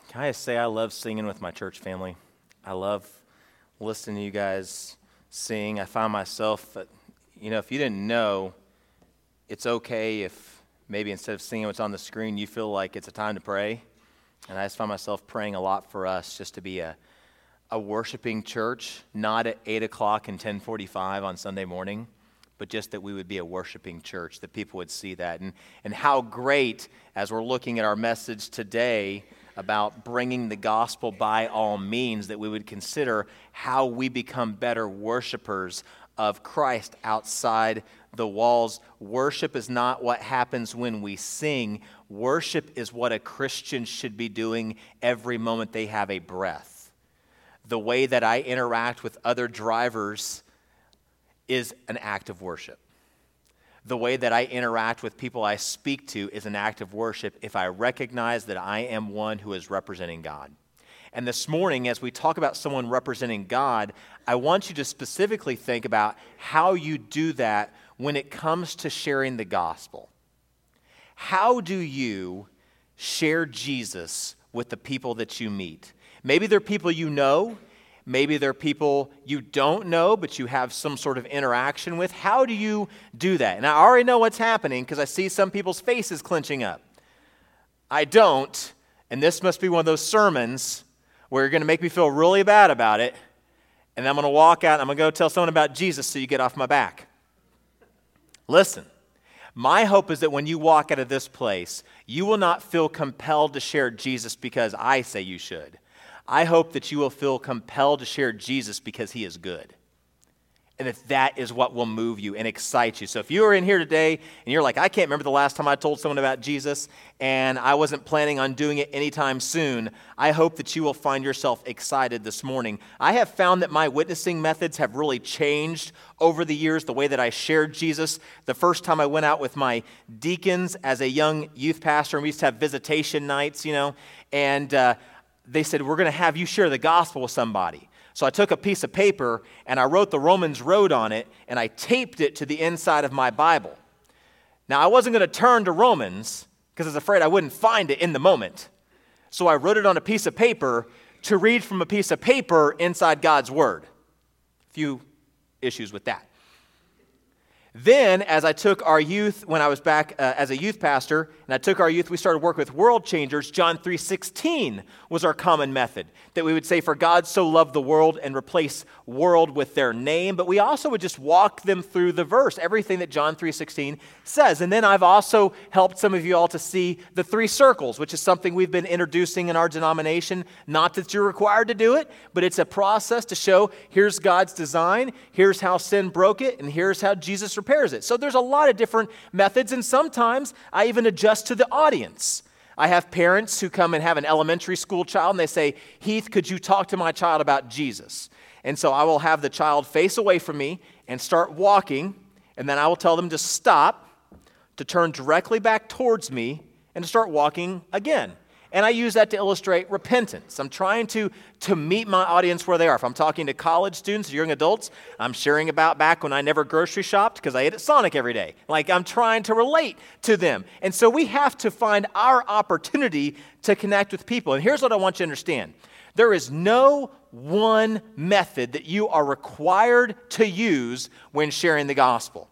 Can I say I love singing with my church family? I love listening to you guys sing. I find myself, if you didn't know, it's okay if maybe instead of singing what's on the screen, you feel like it's a time to pray. And I just find myself praying a lot for us just to be a worshiping church, not at 8 o'clock and 10:45 on Sunday morning, but just that we would be a worshiping church, that people would see that. And how great, as we're looking at our message today about bringing the gospel by all means, that we would consider how we become better worshipers of Christ outside the walls. Worship is not what happens when we sing. Worship is what a Christian should be doing every moment they have a breath. The way that I interact with other drivers is an act of worship. The way that I interact with people I speak to is an act of worship if I recognize that I am one who is representing God. And this morning, as we talk about someone representing God, I want you to specifically think about how you do that when it comes to sharing the gospel. How do you share Jesus with the people that you meet? Maybe they're people you know. Maybe they're people you don't know, but you have some sort of interaction with. How do you do that? And I already know what's happening because I see some people's faces clenching up. I don't, and this must be one of those sermons where you're going to make me feel really bad about it, and I'm going to walk out and I'm going to go tell someone about Jesus so you get off my back. Listen, my hope is that when you walk out of this place, you will not feel compelled to share Jesus because I say you should. I hope that you will feel compelled to share Jesus because he is good. And that is what will move you and excite you. So if you are in here today and you're like, I can't remember the last time I told someone about Jesus and I wasn't planning on doing it anytime soon, I hope that you will find yourself excited this morning. I have found that my witnessing methods have really changed over the years, the way that I shared Jesus. The first time I went out with my deacons as a young youth pastor, and we used to have visitation nights, and they said, we're going to have you share the gospel with somebody. So I took a piece of paper and I wrote the Romans Road on it and I taped it to the inside of my Bible. Now I wasn't going to turn to Romans because I was afraid I wouldn't find it in the moment. So I wrote it on a piece of paper to read from a piece of paper inside God's Word. A few issues with that. Then, as I took our youth, when I was back as a youth pastor, and I took our youth, we started working with World Changers. John 3:16 was our common method, that we would say, for God so loved the world, and replace world with their name. But we also would just walk them through the verse, everything that John 3:16 says. And then I've also helped some of you all to see the 3 circles, which is something we've been introducing in our denomination. Not that you're required to do it, but it's a process to show here's God's design, here's how sin broke it, and here's how Jesus repairs it. So there's a lot of different methods, and sometimes I even adjust to the audience. I have parents who come and have an elementary school child, and they say, Heath, could you talk to my child about Jesus? And so I will have the child face away from me and start walking, and then I will tell them to stop, to turn directly back towards me, and to start walking again. And I use that to illustrate repentance. I'm trying to meet my audience where they are. If I'm talking to college students, young adults, I'm sharing about back when I never grocery shopped because I ate at Sonic every day. I'm trying to relate to them. And so we have to find our opportunity to connect with people. And here's what I want you to understand. There is no one method that you are required to use when sharing the gospel.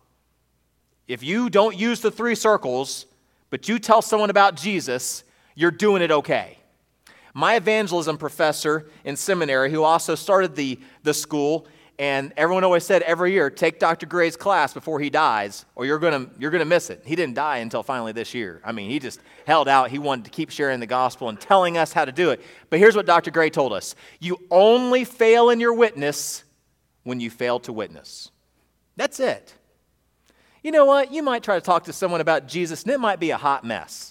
If you don't use the 3 circles, but you tell someone about Jesus, you're doing it okay. My evangelism professor in seminary, who also started the school, and everyone always said every year, take Dr. Gray's class before he dies, or you're gonna miss it. He didn't die until finally this year. I mean, he just held out. He wanted to keep sharing the gospel and telling us how to do it. But here's what Dr. Gray told us. You only fail in your witness when you fail to witness. That's it. You know what? You might try to talk to someone about Jesus, and it might be a hot mess.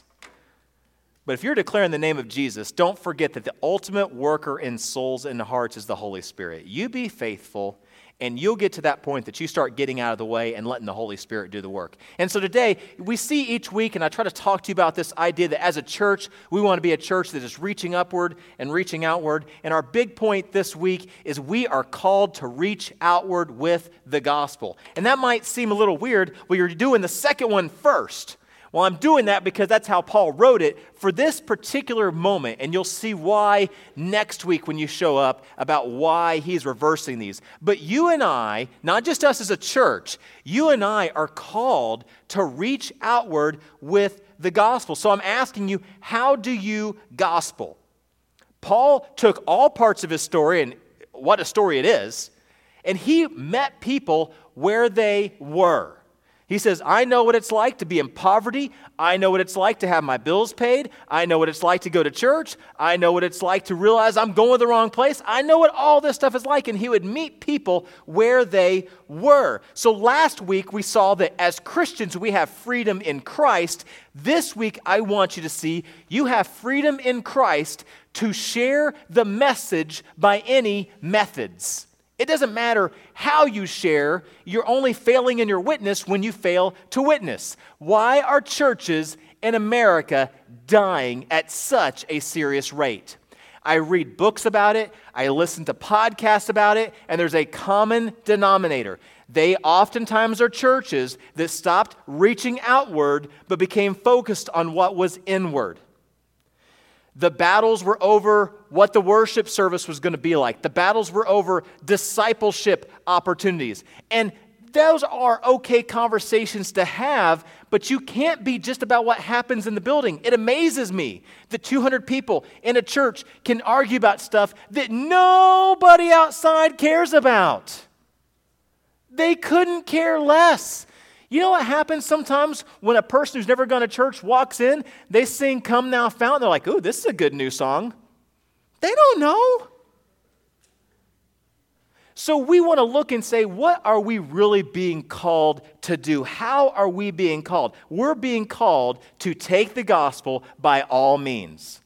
But if you're declaring the name of Jesus, don't forget that the ultimate worker in souls and hearts is the Holy Spirit. You be faithful, and you'll get to that point that you start getting out of the way and letting the Holy Spirit do the work. And so today, we see each week, and I try to talk to you about this idea that as a church, we want to be a church that is reaching upward and reaching outward. And our big point this week is we are called to reach outward with the gospel. And that might seem a little weird, but you're doing the second one first. Well, I'm doing that because that's how Paul wrote it for this particular moment, and you'll see why next week when you show up about why he's reversing these. But you and I, not just us as a church, you and I are called to reach outward with the gospel. So I'm asking you, how do you gospel? Paul took all parts of his story, and what a story it is, and he met people where they were. He says, I know what it's like to be in poverty. I know what it's like to have my bills paid. I know what it's like to go to church. I know what it's like to realize I'm going the wrong place. I know what all this stuff is like. And he would meet people where they were. So last week we saw that as Christians we have freedom in Christ. This week I want you to see you have freedom in Christ to share the message by any methods. It doesn't matter how you share, you're only failing in your witness when you fail to witness. Why are churches in America dying at such a serious rate? I read books about it, I listen to podcasts about it, and there's a common denominator. They oftentimes are churches that stopped reaching outward but became focused on what was inward. The battles were over what the worship service was going to be like. The battles were over discipleship opportunities. And those are okay conversations to have, but you can't be just about what happens in the building. It amazes me that 200 people in a church can argue about stuff that nobody outside cares about. They couldn't care less. You know what happens sometimes when a person who's never gone to church walks in, they sing Come Thou Fount, they're like, ooh, this is a good new song. They don't know. So we want to look and say, what are we really being called to do? How are we being called? We're being called to take the gospel by all means.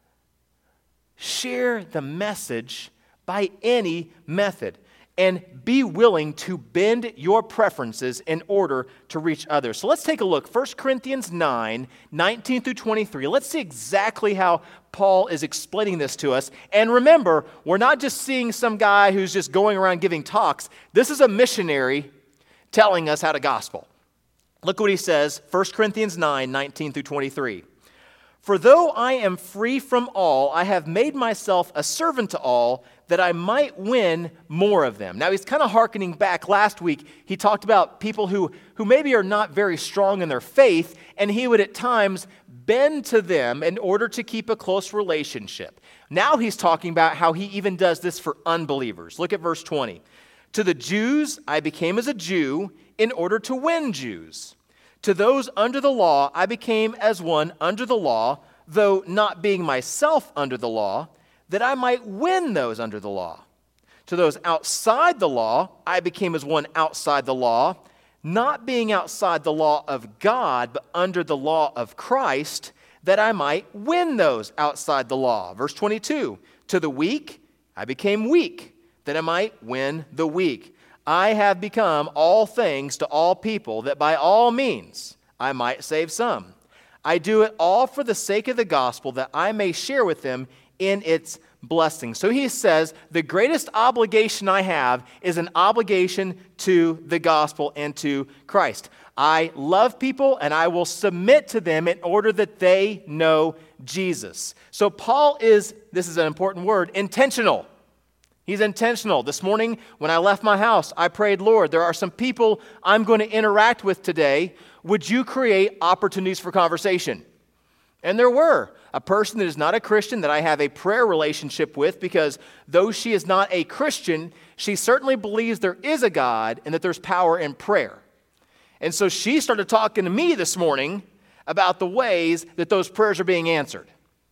Share the message by any method. And be willing to bend your preferences in order to reach others. So let's take a look. 1 Corinthians 9, 19 through 23. Let's see exactly how Paul is explaining this to us. And remember, we're not just seeing some guy who's just going around giving talks. This is a missionary telling us how to gospel. Look what he says, 1 Corinthians 9, 19 through 23. For though I am free from all, I have made myself a servant to all, that I might win more of them. Now he's kind of hearkening back. Last week, he talked about people who maybe are not very strong in their faith, and he would at times bend to them in order to keep a close relationship. Now he's talking about how he even does this for unbelievers. Look at verse 20. To the Jews I became as a Jew in order to win Jews. To those under the law, I became as one under the law, though not being myself under the law, that I might win those under the law. To those outside the law, I became as one outside the law, not being outside the law of God, but under the law of Christ, that I might win those outside the law. Verse 22, to the weak, I became weak, that I might win the weak. I have become all things to all people, that by all means I might save some. I do it all for the sake of the gospel, that I may share with them in its blessing. So he says, the greatest obligation I have is an obligation to the gospel and to Christ. I love people and I will submit to them in order that they know Jesus. So Paul is, this is an important word, intentional. He's intentional. This morning, when I left my house, I prayed, Lord, there are some people I'm going to interact with today. Would you create opportunities for conversation? And there were. A person that is not a Christian that I have a prayer relationship with, because though she is not a Christian, she certainly believes there is a God and that there's power in prayer. And so she started talking to me this morning about the ways that those prayers are being answered.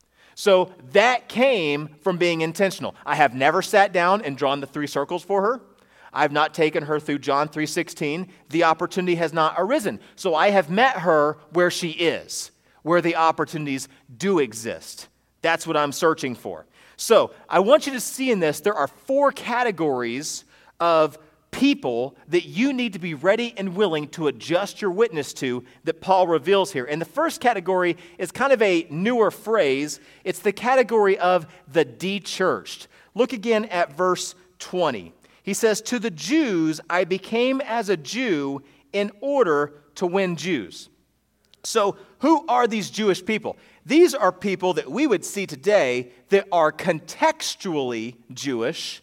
So that came from being intentional. I have never sat down and drawn the 3 circles for her. I have not taken her through John 3:16. The opportunity has not arisen. So I have met her where she is, where the opportunities do exist. That's what I'm searching for. So I want you to see in this, there are 4 categories of people that you need to be ready and willing to adjust your witness to that Paul reveals here. And the first category is kind of a newer phrase. It's the category of the de-churched. Look again at verse 20. He says, to the Jews I became as a Jew in order to win Jews. So who are these Jewish people? These are people that we would see today that are contextually Jewish,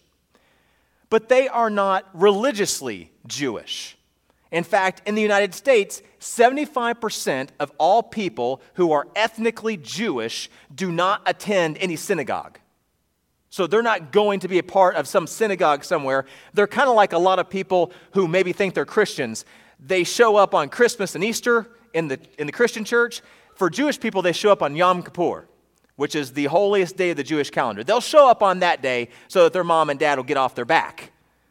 but they are not religiously Jewish. In fact, in the United States, 75% of all people who are ethnically Jewish do not attend any synagogue. So they're not going to be a part of some synagogue somewhere. They're kind of like a lot of people who maybe think they're Christians. They show up on Christmas and Easter in the Christian church. For Jewish people, they show up on Yom Kippur, which is the holiest day of the Jewish calendar. They'll show up on that day so that their mom and dad will get off their back.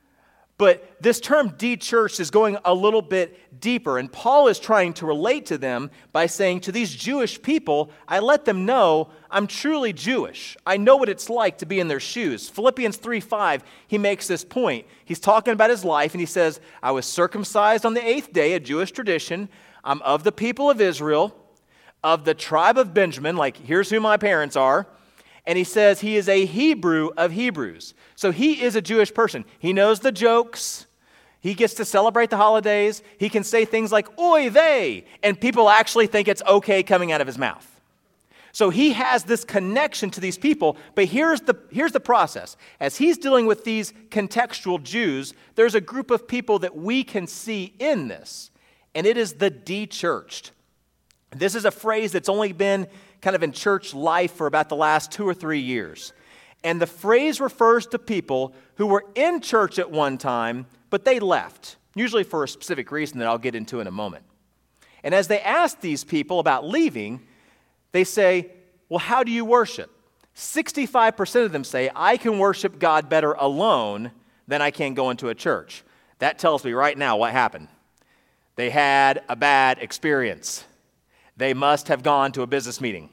But this term de-churched is going a little bit deeper, and Paul is trying to relate to them by saying, to these Jewish people, I let them know I'm truly Jewish. I know what it's like to be in their shoes. Philippians 3:5, he makes this point. He's talking about his life, and he says, I was circumcised on the 8th day, a Jewish tradition. I'm of the people of Israel, of the tribe of Benjamin, like here's who my parents are. And he says he is a Hebrew of Hebrews. So he is a Jewish person. He knows the jokes. He gets to celebrate the holidays. He can say things like, oy vey, and people actually think it's okay coming out of his mouth. So he has this connection to these people, but here's the process. As he's dealing with these contextual Jews, there's a group of people that we can see in this, and it is the de-churched. This is a phrase that's only been kind of in church life for about the last 2 or 3 years. And the phrase refers to people who were in church at one time, but they left, usually for a specific reason that I'll get into in a moment. And as they ask these people about leaving, they say, well, how do you worship? 65% of them say, I can worship God better alone than I can go into a church. That tells me right now what happened. They had a bad experience. They must have gone to a business meeting.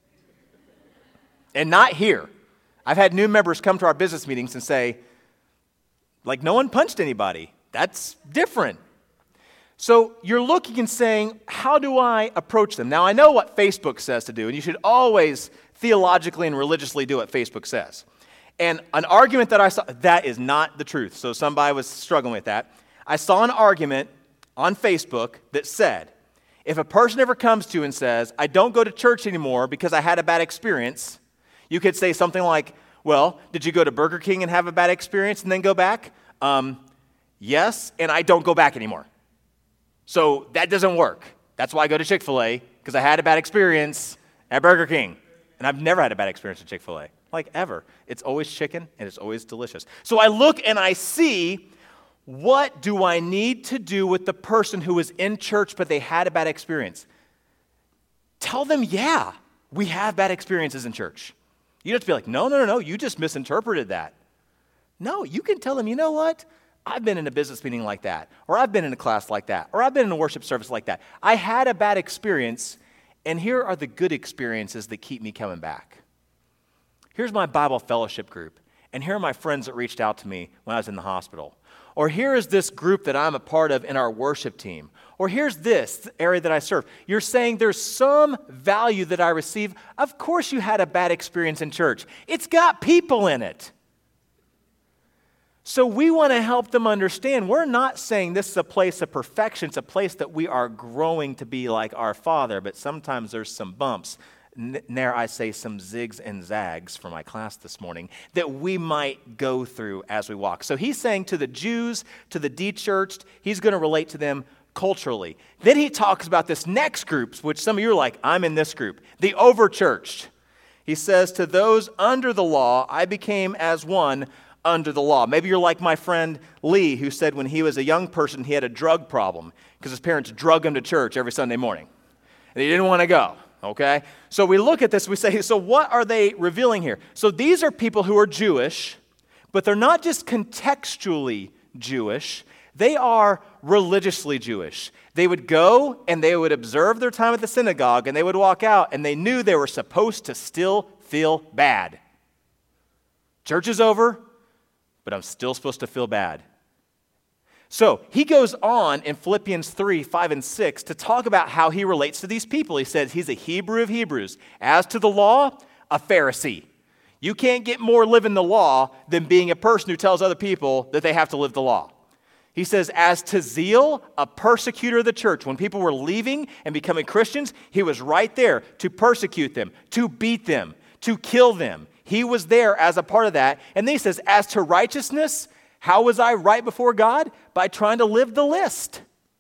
And not here. I've had new members come to our business meetings and say, like, no one punched anybody. That's different. So you're looking and saying, how do I approach them? Now, I know what Facebook says to do, and you should always theologically and religiously do what Facebook says. And an argument that I saw, that is not the truth. So somebody was struggling with that. I saw an argument on Facebook that said, if a person ever comes to you and says, I don't go to church anymore because I had a bad experience, you could say something like, well, did you go to Burger King and have a bad experience and then go back? Yes, and I don't go back anymore. So that doesn't work. That's why I go to Chick-fil-A, because I had a bad experience at Burger King. And I've never had a bad experience at Chick-fil-A, like ever. It's always chicken, and it's always delicious. So I look and I see, what do I need to do with the person who was in church but they had a bad experience? Tell them, yeah, we have bad experiences in church. You don't have to be like, no, you just misinterpreted that. No, you can tell them, you know what? I've been in a business meeting like that, or I've been in a class like that, or I've been in a worship service like that. I had a bad experience, and here are the good experiences that keep me coming back. Here's my Bible fellowship group, and here are my friends that reached out to me when I was in the hospital. Or here is this group that I'm a part of in our worship team. Or here's this area that I serve. You're saying there's some value that I receive. Of course you had a bad experience in church. It's got people in it. So we want to help them understand we're not saying this is a place of perfection. It's a place that we are growing to be like our Father, but sometimes there's some bumps. There I say some zigs and zags for my class this morning that we might go through as we walk. So he's saying to the Jews, to the de-churched, he's going to relate to them culturally. Then he talks about this next group, which some of you are like, I'm in this group, the over-churched. He says, to those under the law, I became as one under the law. Maybe you're like my friend Lee, who said when he was a young person, he had a drug problem because his parents drug him to church every Sunday morning. And he didn't want to go. Okay? So we look at this, we say, so what are they revealing here? So these are people who are Jewish, but they're not just contextually Jewish, they are religiously Jewish. They would go and they would observe their time at the synagogue and they would walk out and they knew they were supposed to still feel bad. Church is over, but I'm still supposed to feel bad. So he goes on in Philippians 3, 5, and 6 to talk about how he relates to these people. He says he's a Hebrew of Hebrews. As to the law, a Pharisee. You can't get more living the law than being a person who tells other people that they have to live the law. He says, as to zeal, a persecutor of the church. When people were leaving and becoming Christians, he was right there to persecute them, to beat them, to kill them. He was there as a part of that. And then he says, as to righteousness, how was I right before God? By trying to live the list.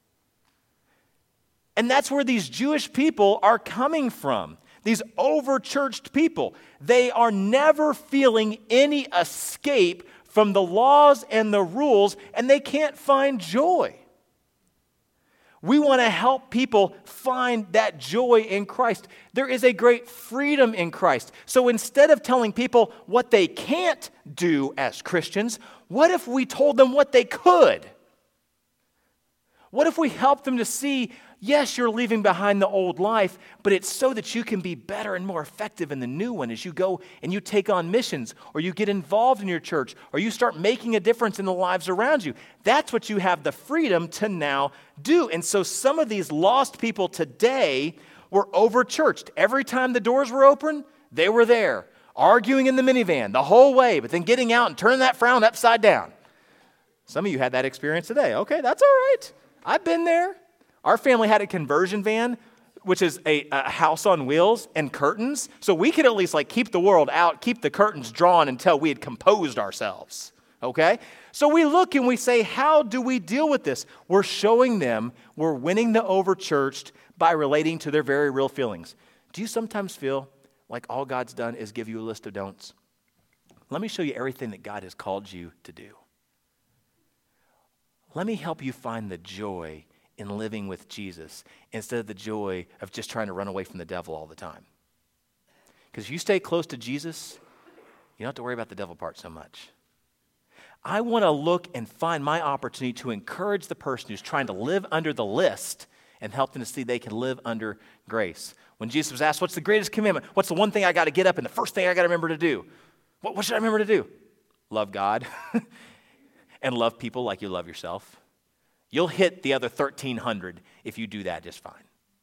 And that's where these Jewish people are coming from. These over-churched people. They are never feeling any escape from the laws and the rules, and they can't find joy. We want to help people find that joy in Christ. There is a great freedom in Christ. So instead of telling people what they can't do as Christians, what if we told them what they could? What if we helped them to see, yes, you're leaving behind the old life, but it's so that you can be better and more effective in the new one as you go and you take on missions, or you get involved in your church, or you start making a difference in the lives around you. That's what you have the freedom to now do. And so some of these lost people today were over-churched. Every time the doors were open, they were there, arguing in the minivan the whole way, but then getting out and turning that frown upside down. Some of you had that experience today. Okay, that's all right. I've been there. Our family had a conversion van, which is a house on wheels and curtains. So we could at least keep the world out, keep the curtains drawn until we had composed ourselves. Okay? So we look and we say, how do we deal with this? We're showing them we're winning the over-churched by relating to their very real feelings. Do you sometimes feel like all God's done is give you a list of don'ts? Let me show you everything that God has called you to do. Let me help you find the joy in living with Jesus instead of the joy of just trying to run away from the devil all the time. Because if you stay close to Jesus, you don't have to worry about the devil part so much. I want to look and find my opportunity to encourage the person who's trying to live under the list and help them to see they can live under grace. When Jesus was asked, what's the greatest commandment? What's the one thing I got to get up and the first thing I got to remember to do? What should I remember to do? Love God and love people like you love yourself. You'll hit the other 1,300 if you do that just fine.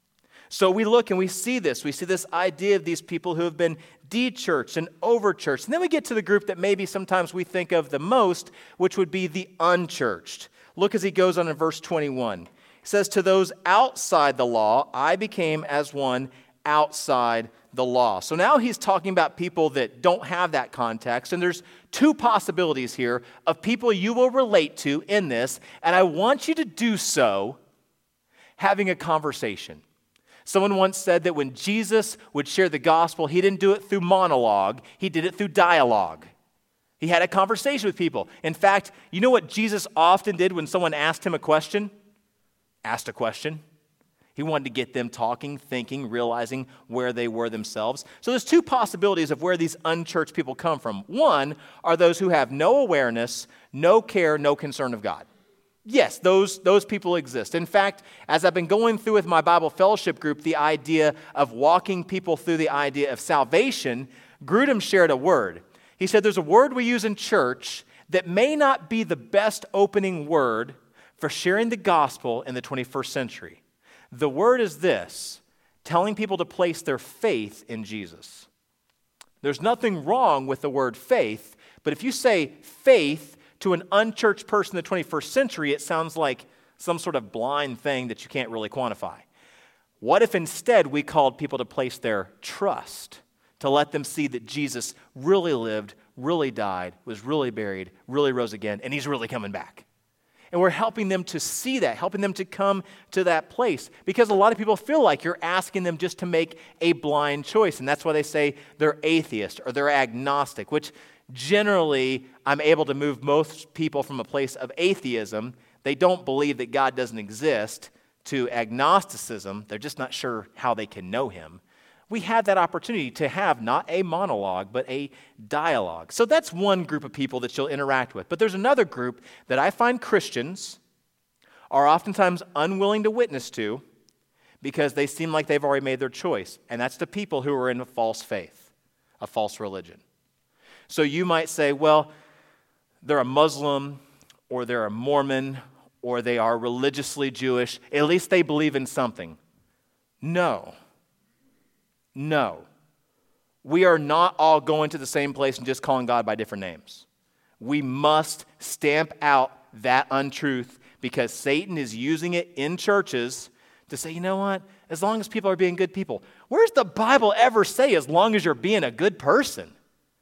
So we look and we see this. We see this idea of these people who have been de-churched and over-churched. And then we get to the group that maybe sometimes we think of the most, which would be the unchurched. Look as he goes on in verse 21. He says, to those outside the law, I became as one outside the law. So now he's talking about people that don't have that context, and there's two possibilities here of people you will relate to in this, and I want you to do so having a conversation. Someone once said that when Jesus would share the gospel, he didn't do it through monologue, he did it through dialogue. He had a conversation with people. In fact, you know what Jesus often did when someone asked him a question? Asked a question. He wanted to get them talking, thinking, realizing where they were themselves. So there's two possibilities of where these unchurched people come from. One are those who have no awareness, no care, no concern of God. Yes, those people exist. In fact, as I've been going through with my Bible fellowship group, the idea of walking people through the idea of salvation, Grudem shared a word. He said there's a word we use in church that may not be the best opening word for sharing the gospel in the 21st century. The word is this: telling people to place their faith in Jesus. There's nothing wrong with the word faith, but if you say faith to an unchurched person in the 21st century, it sounds like some sort of blind thing that you can't really quantify. What if instead we called people to place their trust, to let them see that Jesus really lived, really died, was really buried, really rose again, and he's really coming back? And we're helping them to see that, helping them to come to that place. Because a lot of people feel like you're asking them just to make a blind choice. And that's why they say they're atheist or they're agnostic, which generally I'm able to move most people from a place of atheism. They don't believe that God doesn't exist, to agnosticism. They're just not sure how they can know him. We have that opportunity to have not a monologue, but a dialogue. So that's one group of people that you'll interact with. But there's another group that I find Christians are oftentimes unwilling to witness to because they seem like they've already made their choice. And that's the people who are in a false faith, a false religion. So you might say, well, they're a Muslim, or they're a Mormon, or they are religiously Jewish. At least they believe in something. No. We are not all going to the same place and just calling God by different names. We must stamp out that untruth because Satan is using it in churches to say, you know what, as long as people are being good people. Where's the Bible ever say as long as you're being a good person?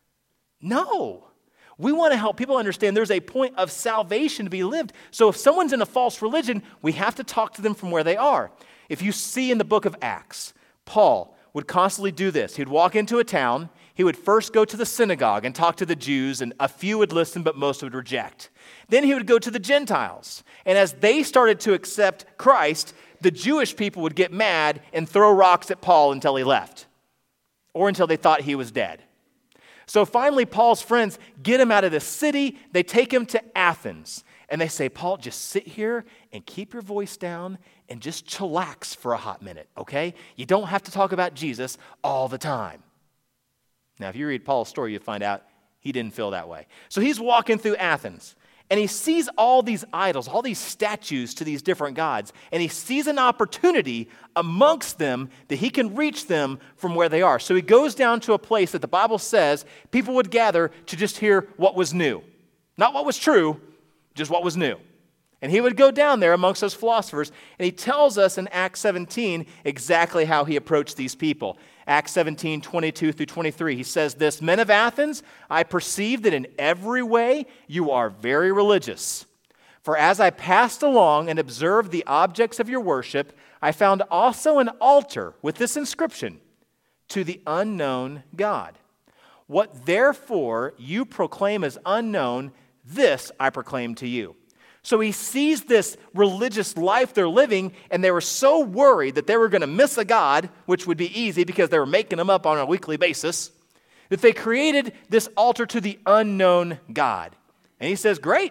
No. We want to help people understand there's a point of salvation to be lived. So if someone's in a false religion, we have to talk to them from where they are. If you see in the book of Acts, Paul would constantly do this. He'd walk into a town. He would first go to the synagogue and talk to the Jews, and a few would listen, but most would reject. Then he would go to the Gentiles. And as they started to accept Christ, the Jewish people would get mad and throw rocks at Paul until he left, or until they thought he was dead. So finally, Paul's friends get him out of the city. They take him to Athens. And they say, Paul, just sit here and keep your voice down and just chillax for a hot minute, okay? You don't have to talk about Jesus all the time. Now, if you read Paul's story, you find out he didn't feel that way. So he's walking through Athens. And he sees all these idols, all these statues to these different gods. And he sees an opportunity amongst them that he can reach them from where they are. So he goes down to a place that the Bible says people would gather to just hear what was new. Not what was true, just what was new. And he would go down there amongst those philosophers, and he tells us in Acts 17 exactly how he approached these people. Acts 17, 22 through 23, he says this, Men of Athens, I perceive that in every way you are very religious. For as I passed along and observed the objects of your worship, I found also an altar with this inscription, To the unknown God. What therefore you proclaim as unknown, this I proclaim to you. So he sees this religious life they're living, and they were so worried that they were going to miss a God, which would be easy because they were making them up on a weekly basis, that they created this altar to the unknown God. And he says, great,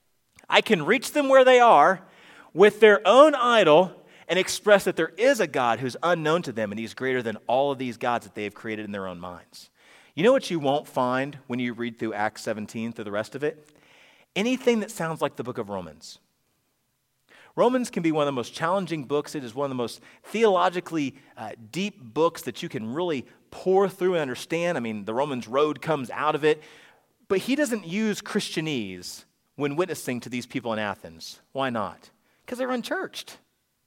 I can reach them where they are with their own idol and express that there is a God who's unknown to them, and he's greater than all of these gods that they have created in their own minds. You know what you won't find when you read through Acts 17 through the rest of it? Anything that sounds like the book of Romans. Romans can be one of the most challenging books. It is one of the most theologically deep books that you can really pour through and understand. I mean, the Romans road comes out of it. But he doesn't use Christianese when witnessing to these people in Athens. Why not? Because they're unchurched.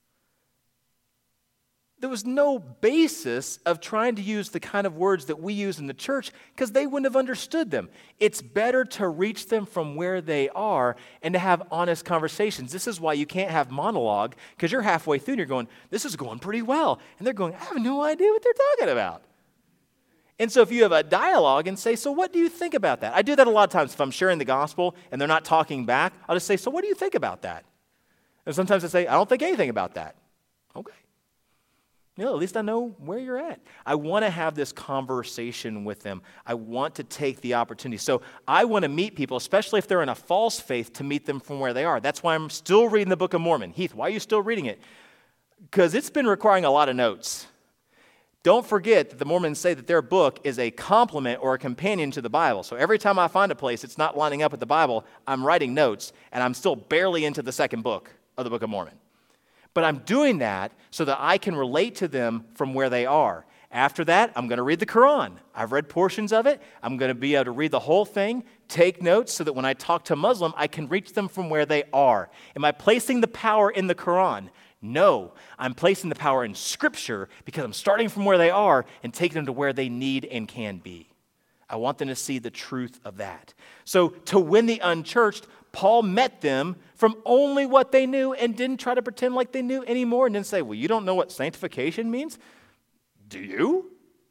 There was no basis of trying to use the kind of words that we use in the church because they wouldn't have understood them. It's better to reach them from where they are and to have honest conversations. This is why you can't have monologue, because you're halfway through and you're going, this is going pretty well. And they're going, I have no idea what they're talking about. And so if you have a dialogue and say, so what do you think about that? I do that a lot of times if I'm sharing the gospel and they're not talking back. I'll just say, so what do you think about that? And sometimes I say, I don't think anything about that. Okay. You know, at least I know where you're at. I want to have this conversation with them. I want to take the opportunity. So I want to meet people, especially if they're in a false faith, to meet them from where they are. That's why I'm still reading the Book of Mormon. Heath, why are you still reading it? Because it's been requiring a lot of notes. Don't forget that the Mormons say that their book is a complement or a companion to the Bible. So every time I find a place it's not lining up with the Bible, I'm writing notes, and I'm still barely into the second book of the Book of Mormon. But I'm doing that so that I can relate to them from where they are. After that, I'm going to read the Quran. I've read portions of it. I'm going to be able to read the whole thing, take notes so that when I talk to a Muslim, I can reach them from where they are. Am I placing the power in the Quran? No, I'm placing the power in Scripture because I'm starting from where they are and taking them to where they need and can be. I want them to see the truth of that. So to win the unchurched, Paul met them from only what they knew and didn't try to pretend like they knew anymore and didn't say, well, you don't know what sanctification means? Do you?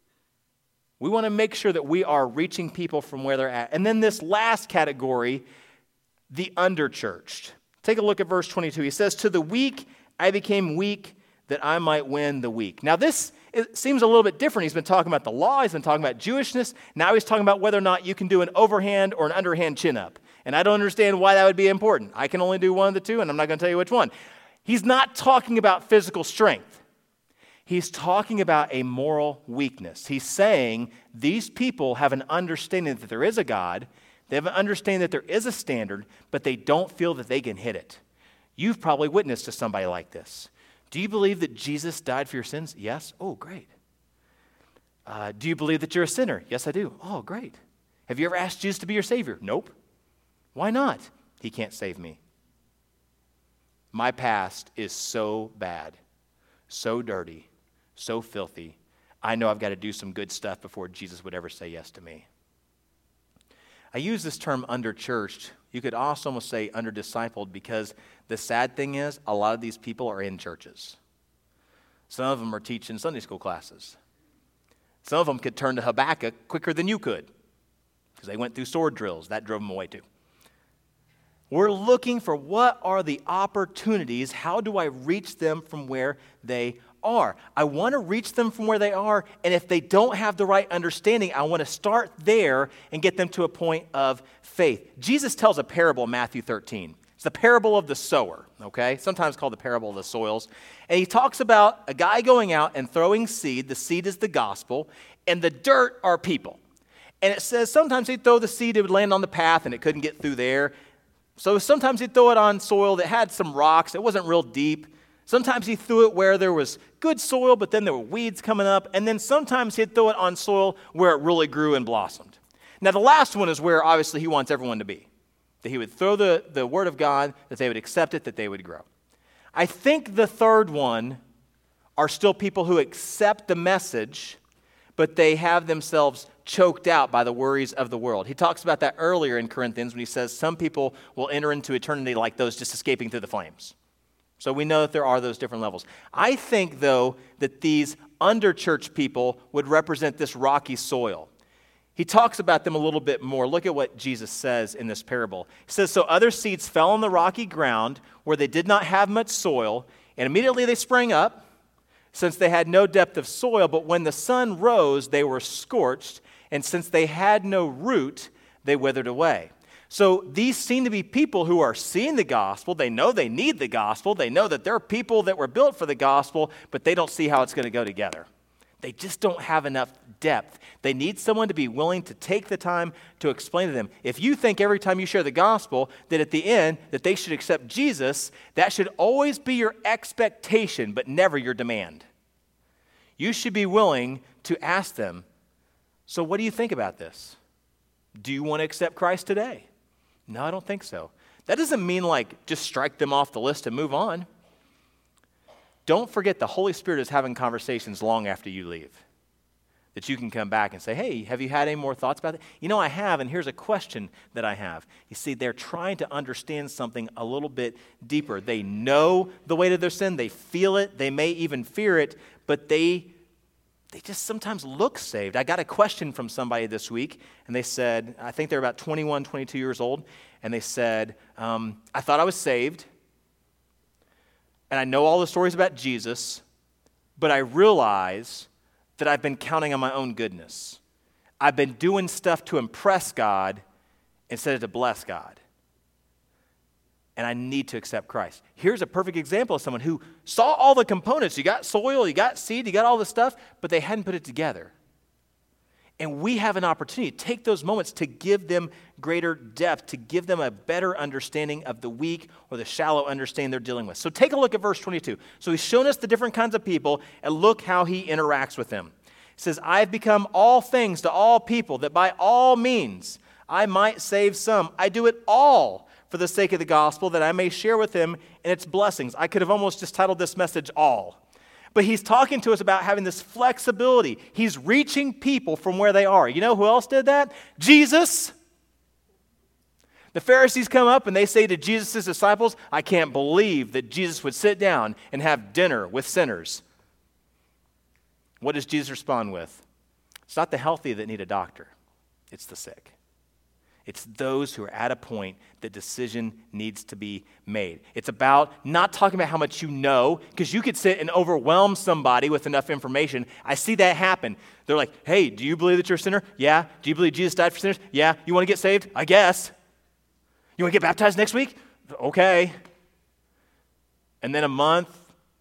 We want to make sure that we are reaching people from where they're at. And then this last category, the underchurched. Take a look at verse 22. He says, to the weak I became weak that I might win the weak. Now this seems a little bit different. He's been talking about the law. He's been talking about Jewishness. Now he's talking about whether or not you can do an overhand or an underhand chin-up. And I don't understand why that would be important. I can only do one of the two, and I'm not going to tell you which one. He's not talking about physical strength. He's talking about a moral weakness. He's saying these people have an understanding that there is a God. They have an understanding that there is a standard, but they don't feel that they can hit it. You've probably witnessed to somebody like this. Do you believe that Jesus died for your sins? Yes. Oh, great. Do you believe that you're a sinner? Yes, I do. Oh, great. Have you ever asked Jesus to be your Savior? Nope. Why not? He can't save me. My past is so bad, so dirty, so filthy. I know I've got to do some good stuff before Jesus would ever say yes to me. I use this term under-churched. You could also almost say under-discipled, because the sad thing is a lot of these people are in churches. Some of them are teaching Sunday school classes. Some of them could turn to Habakkuk quicker than you could because they went through sword drills. That drove them away too. We're looking for what are the opportunities. How do I reach them from where they are? I want to reach them from where they are, and if they don't have the right understanding, I want to start there and get them to a point of faith. Jesus tells a parable in Matthew 13. It's the parable of the sower, okay? Sometimes called the parable of the soils. And he talks about a guy going out and throwing seed. The seed is the gospel, and the dirt are people. And it says sometimes he'd throw the seed, it would land on the path, and it couldn't get through there. So sometimes he'd throw it on soil that had some rocks. It wasn't real deep. Sometimes he threw it where there was good soil, but then there were weeds coming up. And then sometimes he'd throw it on soil where it really grew and blossomed. Now, the last one is where obviously he wants everyone to be. That he would throw the word of God, that they would accept it, that they would grow. I think the third one are still people who accept the message, but they have themselves choked out by the worries of the world. He talks about that earlier in Corinthians when he says some people will enter into eternity like those just escaping through the flames. So we know that there are those different levels. I think, though, that these under-church people would represent this rocky soil. He talks about them a little bit more. Look at what Jesus says in this parable. He says, so other seeds fell on the rocky ground where they did not have much soil, and immediately they sprang up, since they had no depth of soil. But when the sun rose, they were scorched, and since they had no root, they withered away. So these seem to be people who are seeing the gospel. They know they need the gospel. They know that they're people that were built for the gospel, but they don't see how it's going to go together. They just don't have enough depth. They need someone to be willing to take the time to explain to them. If you think every time you share the gospel that at the end that they should accept Jesus, that should always be your expectation, but never your demand. You should be willing to ask them, so what do you think about this? Do you want to accept Christ today? No, I don't think so. That doesn't mean like just strike them off the list and move on. Don't forget the Holy Spirit is having conversations long after you leave. That you can come back and say, hey, have you had any more thoughts about it? You know, I have, and here's a question that I have. You see, they're trying to understand something a little bit deeper. They know the weight of their sin. They feel it. They may even fear it, but they just sometimes look saved. I got a question from somebody this week, and they said, I think they're about 21, 22 years old, and they said, I thought I was saved, and I know all the stories about Jesus, but I realize that I've been counting on my own goodness. I've been doing stuff to impress God instead of to bless God. And I need to accept Christ. Here's a perfect example of someone who saw all the components. You got soil, you got seed, you got all the stuff, but they hadn't put it together. And we have an opportunity to take those moments to give them greater depth, to give them a better understanding of the weak or the shallow understanding they're dealing with. So take a look at verse 22. So he's shown us the different kinds of people, and look how he interacts with them. He says, I have become all things to all people, that by all means I might save some. I do it all for the sake of the gospel, that I may share with him in its blessings. I could have almost just titled this message, All. But he's talking to us about having this flexibility. He's reaching people from where they are. You know who else did that? Jesus. The Pharisees come up and they say to Jesus' disciples, I can't believe that Jesus would sit down and have dinner with sinners. What does Jesus respond with? It's not the healthy that need a doctor. It's the sick. It's those who are at a point that decision needs to be made. It's about not talking about how much you know, because you could sit and overwhelm somebody with enough information. I see that happen. They're like, hey, do you believe that you're a sinner? Yeah. Do you believe Jesus died for sinners? Yeah. You want to get saved? I guess. You want to get baptized next week? Okay. And then a month,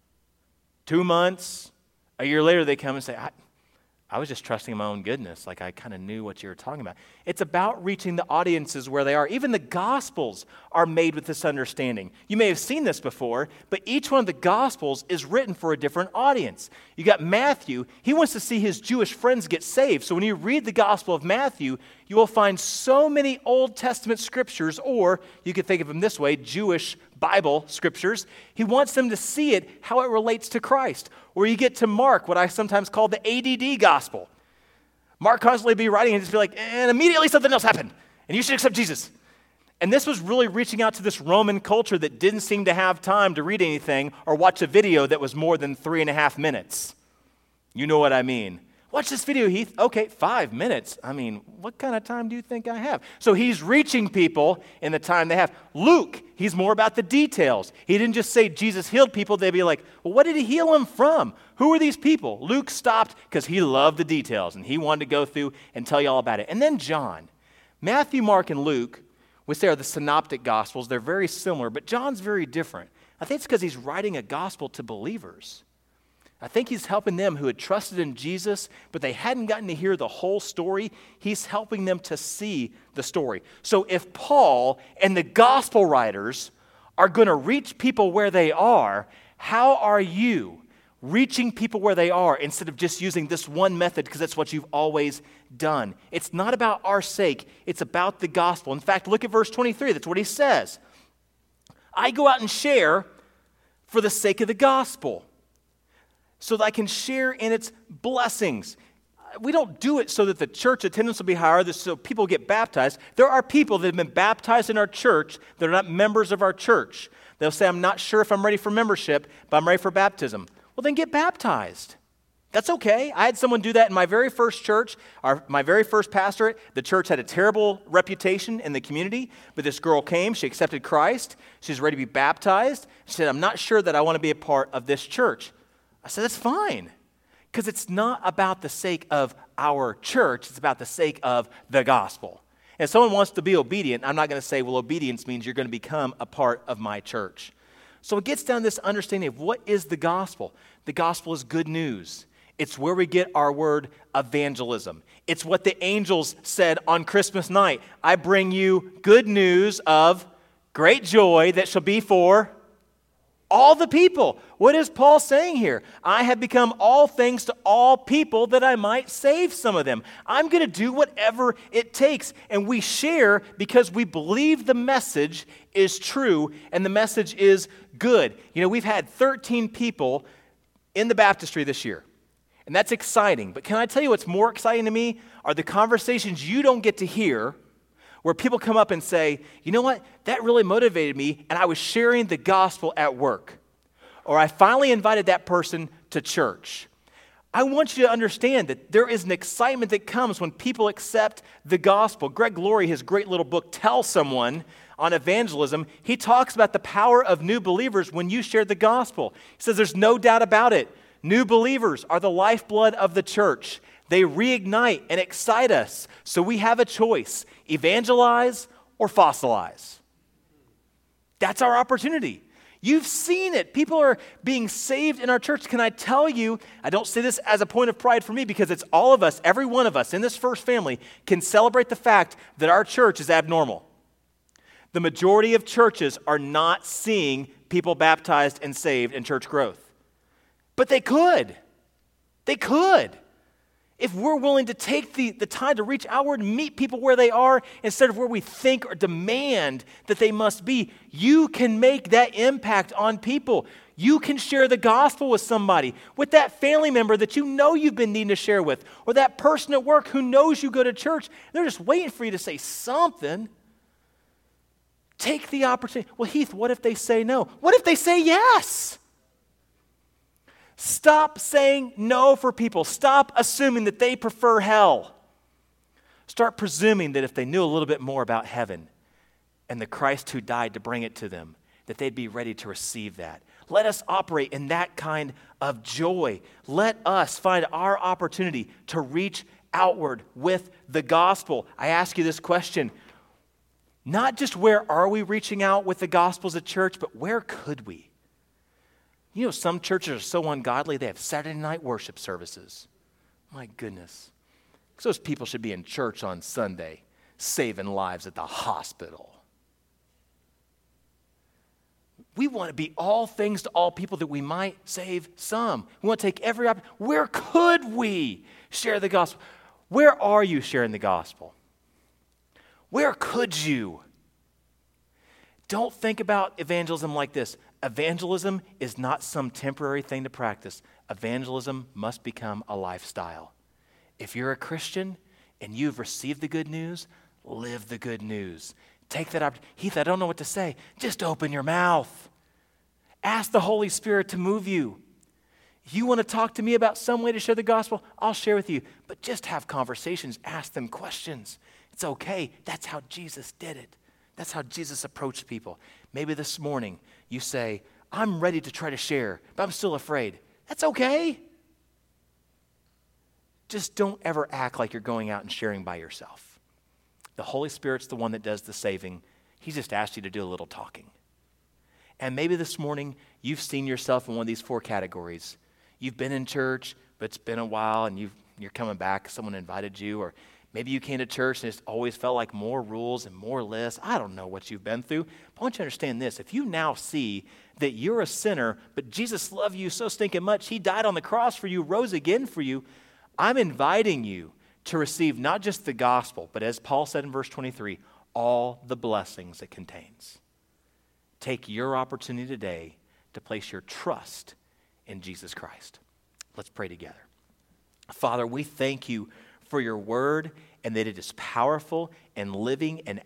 2 months, a year later, they come and say, I was just trusting my own goodness. Like I kind of knew what you were talking about. It's about reaching the audiences where they are. Even the Gospels are made with this understanding. You may have seen this before, but each one of the Gospels is written for a different audience. You got Matthew. He wants to see his Jewish friends get saved. So when you read the Gospel of Matthew, you will find so many Old Testament scriptures, or you could think of them this way, Jewish Bible, scriptures. He wants them to see it, how it relates to Christ. Or you get to Mark, what I sometimes call the ADD gospel. Mark constantly be writing and just be like, and immediately something else happened, and you should accept Jesus. And this was really reaching out to this Roman culture that didn't seem to have time to read anything or watch a video that was more than 3.5 minutes. You know what I mean. Watch this video, Heath. Okay, 5 minutes. I mean, what kind of time do you think I have? So he's reaching people in the time they have. Luke, he's more about the details. He didn't just say Jesus healed people. They'd be like, well, what did he heal them from? Who are these people? Luke stopped because he loved the details, and he wanted to go through and tell you all about it. And then John. Matthew, Mark, and Luke, which they are the synoptic gospels, they're very similar, but John's very different. I think it's because he's writing a gospel to believers. I think he's helping them who had trusted in Jesus, but they hadn't gotten to hear the whole story. He's helping them to see the story. So if Paul and the gospel writers are going to reach people where they are, how are you reaching people where they are instead of just using this one method because that's what you've always done? It's not about our sake. It's about the gospel. In fact, look at verse 23. That's what he says. I go out and share for the sake of the gospel, so that I can share in its blessings. We don't do it so that the church attendance will be higher, so people get baptized. There are people that have been baptized in our church that are not members of our church. They'll say, I'm not sure if I'm ready for membership, but I'm ready for baptism. Well, then get baptized. That's okay. I had someone do that in my very first church, my very first pastorate. The church had a terrible reputation in the community, but this girl came. She accepted Christ. She's ready to be baptized. She said, I'm not sure that I want to be a part of this church. I said, that's fine, because it's not about the sake of our church. It's about the sake of the gospel. And if someone wants to be obedient, I'm not going to say, well, obedience means you're going to become a part of my church. So it gets down to this understanding of what is the gospel. The gospel is good news. It's where we get our word evangelism. It's what the angels said on Christmas night. I bring you good news of great joy that shall be for all the people. What is Paul saying here? I have become all things to all people that I might save some of them. I'm going to do whatever it takes. And we share because we believe the message is true and the message is good. You know, we've had 13 people in the baptistry this year. And that's exciting. But can I tell you what's more exciting to me are the conversations you don't get to hear where people come up and say, you know what, that really motivated me, and I was sharing the gospel at work. Or I finally invited that person to church. I want you to understand that there is an excitement that comes when people accept the gospel. Greg Laurie, his great little book, Tell Someone, on evangelism, he talks about the power of new believers when you share the gospel. He says there's no doubt about it. New believers are the lifeblood of the church. They reignite and excite us. So we have a choice, evangelize or fossilize. That's our opportunity. You've seen it. People are being saved in our church. Can I tell you, I don't say this as a point of pride for me because it's all of us, every one of us in this first family can celebrate the fact that our church is abnormal. The majority of churches are not seeing people baptized and saved in church growth. But they could. They could. If we're willing to take the time to reach outward and meet people where they are instead of where we think or demand that they must be, you can make that impact on people. You can share the gospel with somebody, with that family member that you know you've been needing to share with, or that person at work who knows you go to church. They're just waiting for you to say something. Take the opportunity. Well, Heath, what if they say no? What if they say yes? Stop saying no for people. Stop assuming that they prefer hell. Start presuming that if they knew a little bit more about heaven and the Christ who died to bring it to them, that they'd be ready to receive that. Let us operate in that kind of joy. Let us find our opportunity to reach outward with the gospel. I ask you this question, not just where are we reaching out with the gospels at church, but where could we? You know, some churches are so ungodly, they have Saturday night worship services. My goodness. Because those people should be in church on Sunday, saving lives at the hospital. We want to be all things to all people that we might save some. We want to take every opportunity. Where could we share the gospel? Where are you sharing the gospel? Where could you? Don't think about evangelism like this. Evangelism is not some temporary thing to practice. Evangelism must become a lifestyle. If you're a Christian and you've received the good news, live the good news. Take that opportunity. Heath, I don't know what to say. Just open your mouth. Ask the Holy Spirit to move you. You want to talk to me about some way to share the gospel? I'll share with you. But just have conversations. Ask them questions. It's okay. That's how Jesus did it. That's how Jesus approached people. Maybe this morning you say, I'm ready to try to share, but I'm still afraid. That's okay. Just don't ever act like you're going out and sharing by yourself. The Holy Spirit's the one that does the saving. He just asked you to do a little talking. And maybe this morning you've seen yourself in one of these 4 categories. You've been in church, but it's been a while and you're coming back. Someone invited you, or maybe you came to church and it's always felt like more rules and more lists. I don't know what you've been through. But I want you to understand this. If you now see that you're a sinner, but Jesus loved you so stinking much, he died on the cross for you, rose again for you, I'm inviting you to receive not just the gospel, but as Paul said in verse 23, all the blessings it contains. Take your opportunity today to place your trust in Jesus Christ. Let's pray together. Father, we thank you for your word and that it is powerful and living and